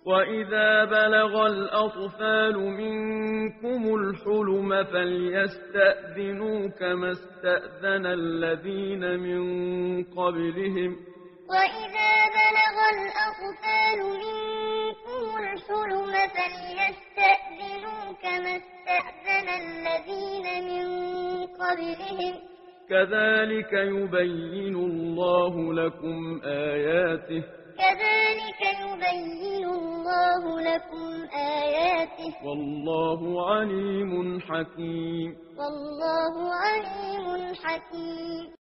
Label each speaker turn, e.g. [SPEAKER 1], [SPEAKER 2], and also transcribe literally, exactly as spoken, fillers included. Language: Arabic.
[SPEAKER 1] وإذا بلغ الأطفال منكم الحلم فليستأذنوا كما استأذن الذين من قبلهم
[SPEAKER 2] وإذا بلغ الأطفال منكم الحلم فليستأذنوا كما استأذن الذين من قبلهم
[SPEAKER 1] كذلك يبين الله لكم آياته
[SPEAKER 2] كذلك يبين الله لكم آياته
[SPEAKER 1] والله عليم حكيم
[SPEAKER 2] والله عليم حكيم